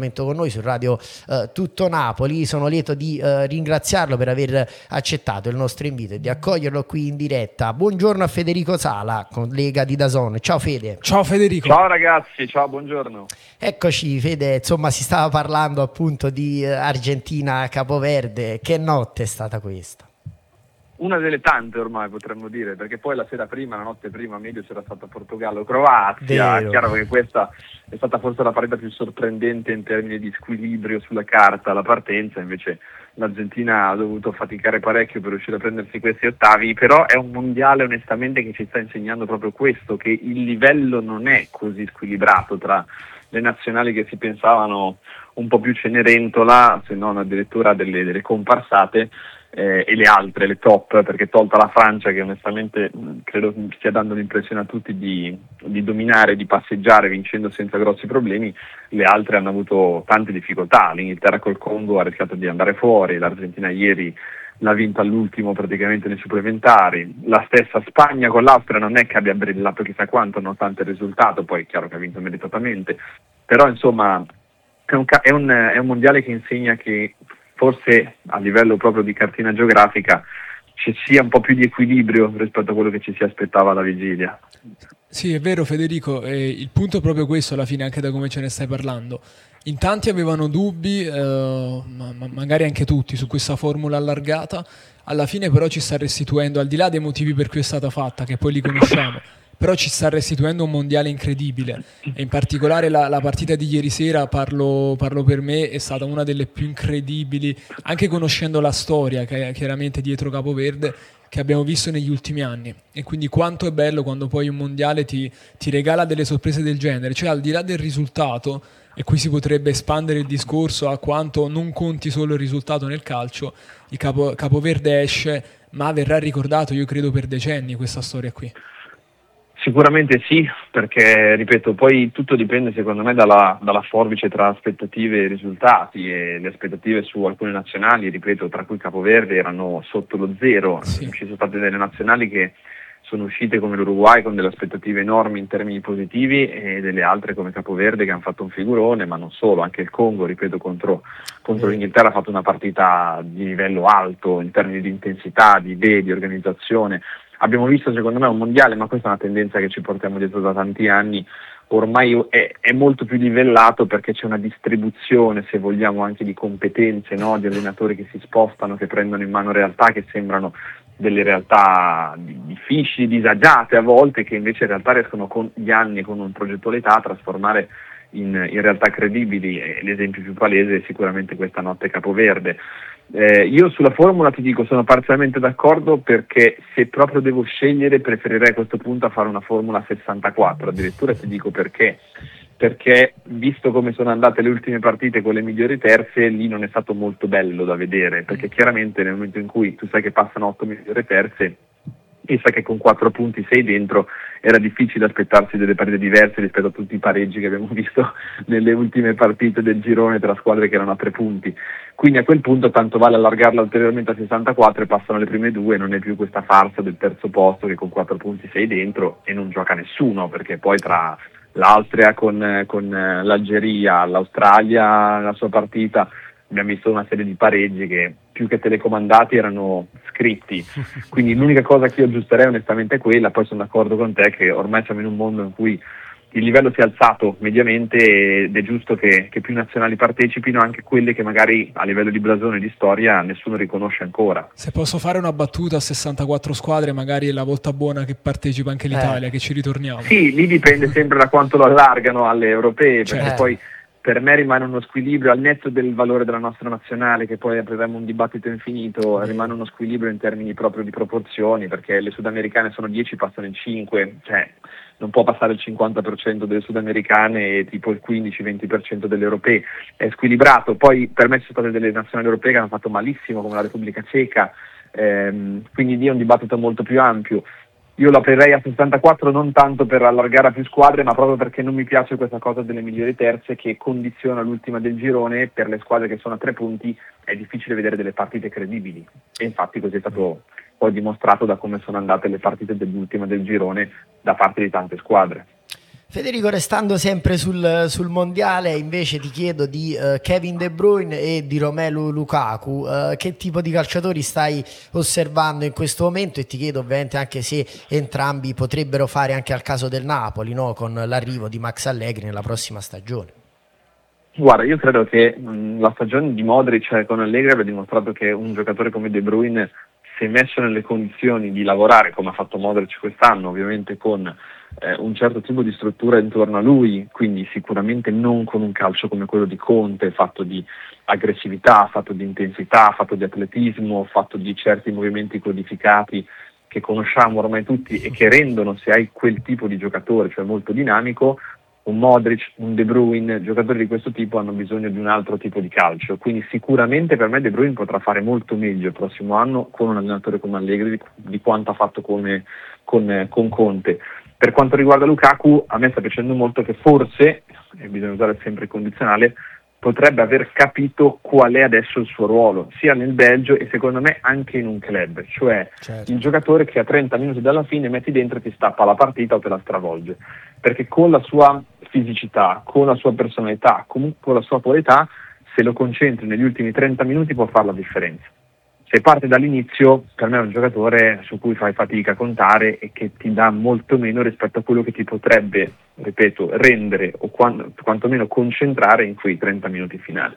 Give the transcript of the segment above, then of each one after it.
collegamento con noi su Radio Tutto Napoli. Sono lieto di ringraziarlo per aver accettato il nostro invito e di accoglierlo qui in diretta. Buongiorno a Federico Sala, collega di DAZN. Ciao Fede. Ciao Federico. Ciao ragazzi, ciao, buongiorno. Eccoci Fede, insomma si stava parlando appunto di Argentina-Capoverde. Che notte è stata questa? Una delle tante ormai potremmo dire, perché poi la notte prima meglio c'era stata Portogallo-Croazia. È chiaro che questa è stata forse la partita più sorprendente in termini di squilibrio sulla carta, la partenza, invece l'Argentina ha dovuto faticare parecchio per riuscire a prendersi questi ottavi, però è un mondiale onestamente che ci sta insegnando proprio questo, che il livello non è così squilibrato tra le nazionali che si pensavano un po' più Cenerentola, se non addirittura delle comparsate, e le altre, le top, perché tolta la Francia, che onestamente credo stia dando l'impressione a tutti di dominare, di passeggiare vincendo senza grossi problemi, le altre hanno avuto tante difficoltà. L'Inghilterra col Congo ha rischiato di andare fuori, l'Argentina ieri l'ha vinta all'ultimo praticamente nei supplementari, la stessa Spagna con l'Austria non è che abbia brillato chissà quanto nonostante il risultato, poi è chiaro che ha vinto meritatamente, però insomma è un mondiale che insegna che forse a livello proprio di cartina geografica ci sia un po' più di equilibrio rispetto a quello che ci si aspettava alla vigilia. Sì, è vero Federico, il punto è proprio questo alla fine, anche da come ce ne stai parlando. In tanti avevano dubbi, magari anche tutti, su questa formula allargata, alla fine però ci sta restituendo, al di là dei motivi per cui è stata fatta, che poi li conosciamo, però ci sta restituendo un mondiale incredibile, e in particolare la partita di ieri sera, parlo per me, è stata una delle più incredibili, anche conoscendo la storia che è chiaramente dietro Capoverde, che abbiamo visto negli ultimi anni. E quindi quanto è bello quando poi un mondiale ti regala delle sorprese del genere, cioè al di là del risultato, e qui si potrebbe espandere il discorso a quanto non conti solo il risultato nel calcio, il Capoverde esce, ma verrà ricordato, io credo, per decenni questa storia qui. Sicuramente sì, perché ripeto, poi tutto dipende secondo me dalla forbice tra aspettative e risultati, e le aspettative su alcune nazionali, ripeto, tra cui Capoverde, erano sotto lo zero. Sì. Ci sono state delle nazionali che sono uscite come l'Uruguay con delle aspettative enormi in termini positivi, e delle altre come Capoverde che hanno fatto un figurone, ma non solo, anche il Congo, ripeto, contro l'Inghilterra ha fatto una partita di livello alto in termini di intensità, di idee, di organizzazione. Abbiamo visto secondo me un mondiale, ma questa è una tendenza che ci portiamo dietro da tanti anni, ormai è molto più livellato, perché c'è una distribuzione, se vogliamo, anche di competenze, no? Di allenatori che si spostano, che prendono in mano realtà che sembrano delle realtà difficili, disagiate a volte, che invece in realtà riescono con gli anni, con un progettualità, a trasformare in realtà credibili. E l'esempio più palese è sicuramente questa notte Capoverde. Io sulla formula ti dico, sono parzialmente d'accordo, perché se proprio devo scegliere preferirei a questo punto a fare una formula 64, addirittura ti dico perché, visto come sono andate le ultime partite con le migliori terze, lì non è stato molto bello da vedere, perché chiaramente nel momento in cui tu sai che passano 8 migliori terze e sai che con 4 punti sei dentro, era difficile aspettarsi delle partite diverse rispetto a tutti i pareggi che abbiamo visto nelle ultime partite del girone tra squadre che erano a 3 punti. Quindi a quel punto tanto vale allargarla ulteriormente a 64 e passano le prime due, non è più questa farsa del terzo posto che con 4 punti sei dentro e non gioca nessuno, perché poi tra l'Austria con l'Algeria, l'Australia, la sua partita, abbiamo visto una serie di pareggi che più che telecomandati erano scritti, quindi l'unica cosa che io aggiusterei onestamente è quella. Poi sono d'accordo con te che ormai siamo in un mondo in cui il livello si è alzato mediamente ed è giusto che più nazionali partecipino, anche quelle che magari a livello di blasone e di storia nessuno riconosce ancora. Se posso fare una battuta, a 64 squadre magari è la volta buona che partecipa anche l'Italia, che ci ritorniamo. Sì, lì dipende sempre da quanto lo allargano alle europee, perché Certo. poi per me rimane uno squilibrio, al netto del valore della nostra nazionale, che poi apriremo un dibattito infinito, rimane uno squilibrio in termini proprio di proporzioni, perché le sudamericane sono 10, passano in 5, cioè non può passare il 50% delle sudamericane e tipo il 15-20% delle europee, è squilibrato. Poi per me ci sono state delle nazionali europee che hanno fatto malissimo, come la Repubblica Ceca, quindi lì è un dibattito molto più ampio. Io lo aprirei a 64 non tanto per allargare a più squadre, ma proprio perché non mi piace questa cosa delle migliori terze che condiziona l'ultima del girone. Per le squadre che sono a 3 punti è difficile vedere delle partite credibili, e infatti così è stato poi dimostrato da come sono andate le partite dell'ultima del girone da parte di tante squadre. Federico, restando sempre sul mondiale, invece ti chiedo di Kevin De Bruyne e di Romelu Lukaku. Che tipo di calciatori stai osservando in questo momento? E ti chiedo ovviamente anche se entrambi potrebbero fare anche al caso del Napoli, no? Con l'arrivo di Max Allegri nella prossima stagione. Guarda, io credo che la stagione di Modric con Allegri abbia dimostrato che un giocatore come De Bruyne, se messo nelle condizioni di lavorare come ha fatto Modric quest'anno, ovviamente con un certo tipo di struttura intorno a lui, quindi sicuramente non con un calcio come quello di Conte, fatto di aggressività, fatto di intensità, fatto di atletismo, fatto di certi movimenti codificati che conosciamo ormai tutti e che rendono, se hai quel tipo di giocatore, cioè molto dinamico, un Modric, un De Bruyne, giocatori di questo tipo hanno bisogno di un altro tipo di calcio, quindi sicuramente per me De Bruyne potrà fare molto meglio il prossimo anno con un allenatore come Allegri di quanto ha fatto con Conte. Per quanto riguarda Lukaku, a me sta piacendo molto che forse, e bisogna usare sempre il condizionale, potrebbe aver capito qual è adesso il suo ruolo, sia nel Belgio e secondo me anche in un club, cioè il giocatore che a 30 minuti dalla fine metti dentro e ti stappa la partita o te la stravolge, perché con la sua fisicità, con la sua personalità, comunque con la sua qualità, se lo concentri negli ultimi 30 minuti può fare la differenza. Se parte dall'inizio, per me è un giocatore su cui fai fatica a contare e che ti dà molto meno rispetto a quello che ti potrebbe, ripeto, rendere o quantomeno concentrare in quei 30 minuti finali.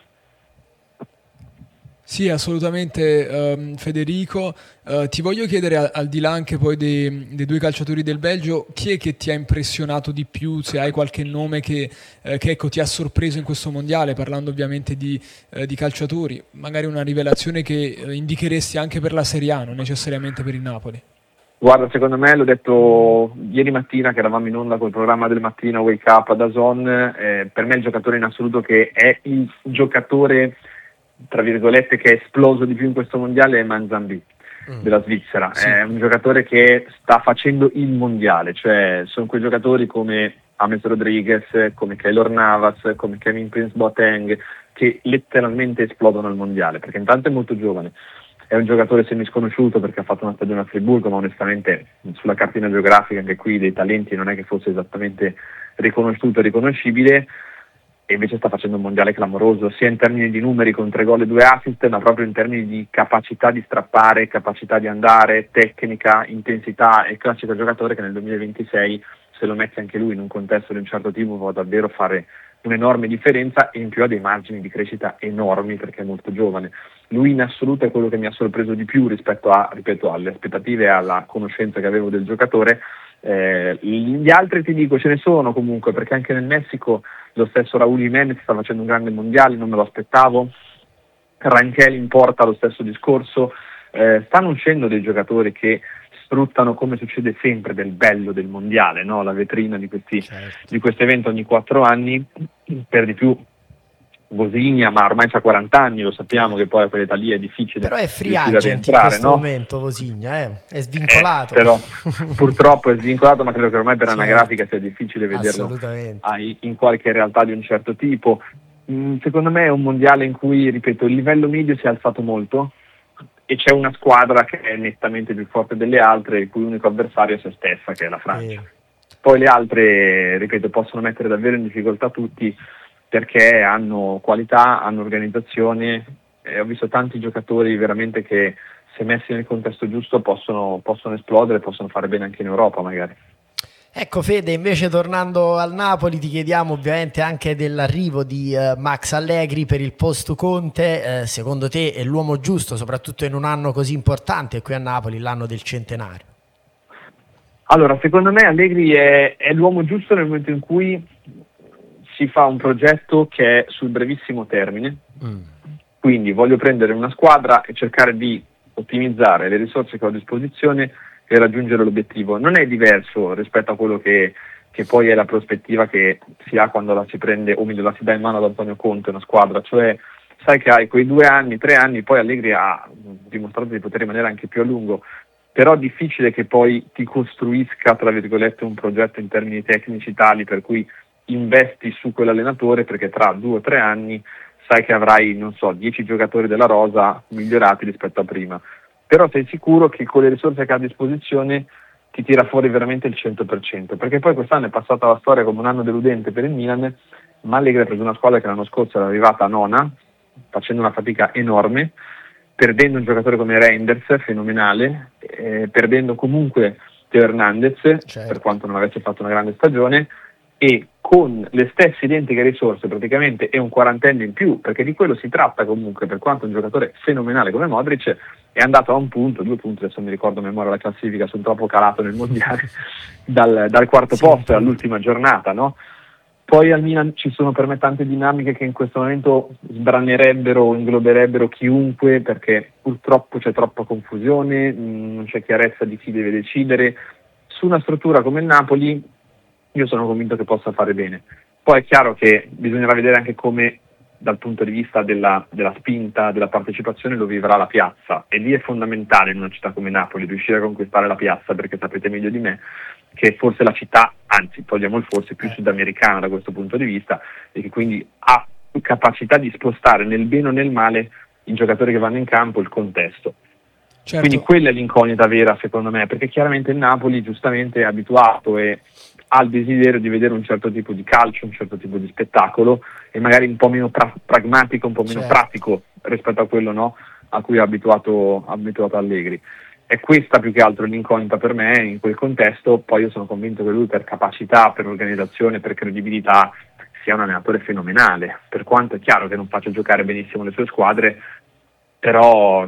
Sì, assolutamente, Federico. Ti voglio chiedere, al di là anche poi dei due calciatori del Belgio, chi è che ti ha impressionato di più, se hai qualche nome che ecco, ti ha sorpreso in questo mondiale, parlando ovviamente di calciatori, magari una rivelazione che indicheresti anche per la Serie A, non necessariamente per il Napoli. Guarda, secondo me, l'ho detto ieri mattina che eravamo in onda col programma del mattino Wake Up da DAZN, per me il giocatore in assoluto che è il giocatore tra virgolette che è esploso di più in questo mondiale è Manzambi della Svizzera. Sì. È un giocatore che sta facendo il mondiale, cioè sono quei giocatori come James Rodriguez, come Keylor Navas, come Kevin Prince Boateng, che letteralmente esplodono al mondiale, perché intanto è molto giovane, è un giocatore semisconosciuto perché ha fatto una stagione a Friburgo, ma onestamente sulla cartina geografica anche qui dei talenti non è che fosse esattamente riconosciuto e riconoscibile, e invece sta facendo un mondiale clamoroso, sia in termini di numeri con 3 gol e 2 assist, ma proprio in termini di capacità di strappare, capacità di andare, tecnica, intensità, è il classico giocatore che nel 2026, se lo metti anche lui in un contesto di un certo tipo, può davvero fare un'enorme differenza e in più ha dei margini di crescita enormi perché è molto giovane. Lui in assoluto è quello che mi ha sorpreso di più rispetto a, ripeto, alle aspettative e alla conoscenza che avevo del giocatore. Gli altri ti dico ce ne sono comunque, perché anche nel Messico lo stesso Raúl Jiménez sta facendo un grande mondiale, non me lo aspettavo. Rangel in porta lo stesso discorso. Stanno uscendo dei giocatori che sfruttano, come succede sempre del bello del mondiale, no? La vetrina di questo evento ogni 4 anni, per di più Vosinha, ma ormai c'ha 40 anni, lo sappiamo che poi a quell'età lì è difficile. Però è free agent in questo momento Vosinha, è svincolato. Però purtroppo è svincolato, ma credo che ormai per anagrafica sia difficile vederlo in qualche realtà di un certo tipo. Secondo me è un mondiale in cui, ripeto, il livello medio si è alzato molto e c'è una squadra che è nettamente più forte delle altre, il cui unico avversario è se stessa, che è la Francia. Poi le altre, ripeto, possono mettere davvero in difficoltà tutti, perché hanno qualità, hanno organizzazione, ho visto tanti giocatori veramente che se messi nel contesto giusto possono esplodere, possono fare bene anche in Europa magari. Ecco Fede, invece tornando al Napoli ti chiediamo ovviamente anche dell'arrivo di Max Allegri per il post Conte, secondo te è l'uomo giusto soprattutto in un anno così importante qui a Napoli, l'anno del centenario? Allora, secondo me Allegri è l'uomo giusto nel momento in cui si fa un progetto che è sul brevissimo termine, quindi voglio prendere una squadra e cercare di ottimizzare le risorse che ho a disposizione e raggiungere l'obiettivo. Non è diverso rispetto a quello che poi è la prospettiva che si ha quando la si prende, o meglio la si dà in mano ad Antonio Conte, una squadra, cioè sai che hai quei 2 anni, 3 anni, poi Allegri ha dimostrato di poter rimanere anche più a lungo, però è difficile che poi ti costruisca, tra virgolette, un progetto in termini tecnici tali per cui investi su quell'allenatore, perché tra 2 o 3 anni sai che avrai, non so, 10 giocatori della rosa migliorati rispetto a prima, però sei sicuro che con le risorse che ha a disposizione ti tira fuori veramente il 100%, perché poi quest'anno è passata la storia come un anno deludente per il Milan, ma Allegri ha preso una squadra che l'anno scorso era arrivata a nona, facendo una fatica enorme, perdendo un giocatore come Reinders, fenomenale, perdendo comunque Teo Hernandez, certo, per quanto non avesse fatto una grande stagione, e con le stesse identiche risorse praticamente e un quarantenne in più, perché di quello si tratta comunque, per quanto un giocatore fenomenale come Modric è andato a 1 punto, 2 punti, adesso mi ricordo a memoria la classifica, sono troppo calato nel mondiale, dal quarto posto all'ultima giornata, no? Poi al Milan ci sono per me tante dinamiche che in questo momento sbranerebbero o ingloberebbero chiunque, perché purtroppo c'è troppa confusione, non c'è chiarezza di chi deve decidere. Su una struttura come il Napoli io sono convinto che possa fare bene. Poi è chiaro che bisognerà vedere anche come dal punto di vista della spinta, della partecipazione lo vivrà la piazza, e lì è fondamentale in una città come Napoli riuscire a conquistare la piazza, perché sapete meglio di me che forse la città, anzi togliamo il forse, più sudamericana da questo punto di vista, e che quindi ha capacità di spostare nel bene o nel male i giocatori che vanno in campo, il contesto. Certo. Quindi quella è l'incognita vera secondo me, perché chiaramente il Napoli giustamente è abituato e ha il desiderio di vedere un certo tipo di calcio, un certo tipo di spettacolo, e magari un po' meno pragmatico, un po' meno pratico rispetto a quello, no, a cui è abituato Allegri. È questa più che altro l'incognita per me in quel contesto. Poi io sono convinto che lui, per capacità, per organizzazione, per credibilità, sia un allenatore fenomenale, per quanto è chiaro che non faccia giocare benissimo le sue squadre, però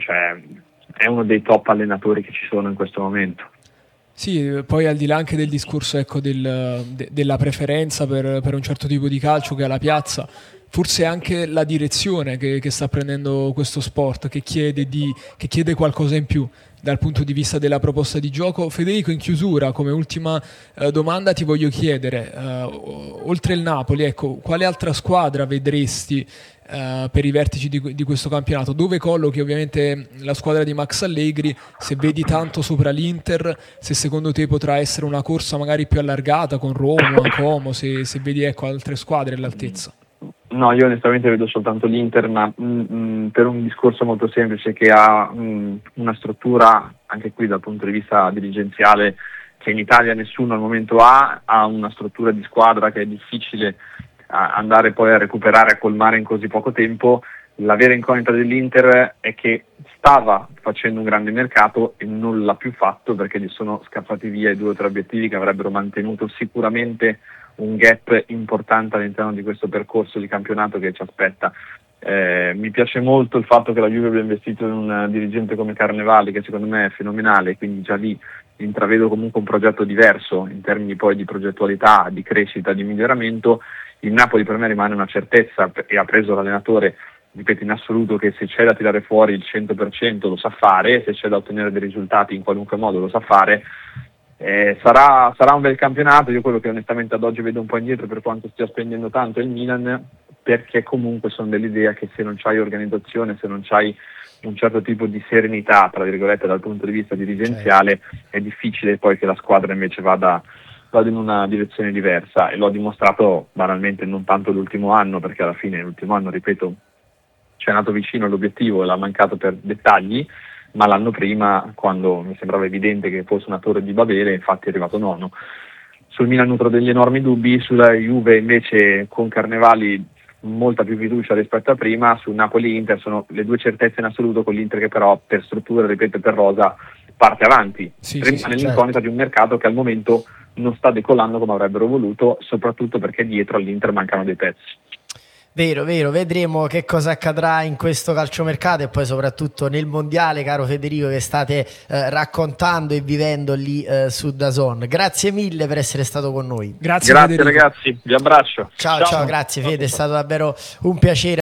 è uno dei top allenatori che ci sono in questo momento. Sì, poi al di là anche del discorso, ecco, della preferenza per un certo tipo di calcio che ha la piazza, forse anche la direzione che sta prendendo questo sport, che chiede qualcosa in più dal punto di vista della proposta di gioco. Federico, in chiusura, come ultima domanda ti voglio chiedere, oltre il Napoli, ecco, quale altra squadra vedresti per i vertici di questo campionato? Dove collochi ovviamente la squadra di Max Allegri, se vedi tanto sopra l'Inter, se secondo te potrà essere una corsa magari più allargata con Roma, Como, se vedi, ecco, altre squadre all'altezza? No, io onestamente vedo soltanto l'Inter, ma per un discorso molto semplice, che ha una struttura, anche qui dal punto di vista dirigenziale, che in Italia nessuno al momento ha una struttura di squadra che è difficile andare poi a recuperare, a colmare in così poco tempo. La vera incognita dell'Inter è che stava facendo un grande mercato e non l'ha più fatto, perché gli sono scappati via i 2 o 3 obiettivi che avrebbero mantenuto sicuramente un gap importante all'interno di questo percorso di campionato che ci aspetta. Mi piace molto il fatto che la Juve abbia investito in un dirigente come Carnevali, che secondo me è fenomenale, quindi già lì intravedo comunque un progetto diverso in termini poi di progettualità, di crescita, di miglioramento. Il Napoli per me rimane una certezza e ha preso l'allenatore, ripeto, in assoluto, che se c'è da tirare fuori il 100% lo sa fare, se c'è da ottenere dei risultati in qualunque modo lo sa fare. Sarà un bel campionato. Io quello che onestamente ad oggi vedo un po' indietro, per quanto stia spendendo tanto, è il Milan, perché comunque sono dell'idea che se non c'hai organizzazione, se non c'hai un certo tipo di serenità, tra virgolette, dal punto di vista dirigenziale, è difficile poi che la squadra invece vada in una direzione diversa, e l'ho dimostrato banalmente non tanto l'ultimo anno, perché alla fine l'ultimo anno, ripeto, ci è andato vicino all'obiettivo e l'ha mancato per dettagli, ma l'anno prima, quando mi sembrava evidente che fosse una torre di Babele, infatti è arrivato nono. Sul Milan nutro degli enormi dubbi, sulla Juve invece con Carnevali molta più fiducia rispetto a prima. Su Napoli-Inter sono le 2 certezze in assoluto, con l'Inter che però per struttura, ripeto, e per rosa parte avanti. Rimane l'incognita di un mercato che al momento non sta decollando come avrebbero voluto, soprattutto perché dietro all'Inter mancano dei pezzi. Vero, vedremo che cosa accadrà in questo calciomercato e poi soprattutto nel mondiale, caro Federico, che state raccontando e vivendo lì su DAZN. Grazie mille per essere stato con noi. Grazie ragazzi, vi abbraccio. Ciao, grazie Fede, è stato davvero un piacere.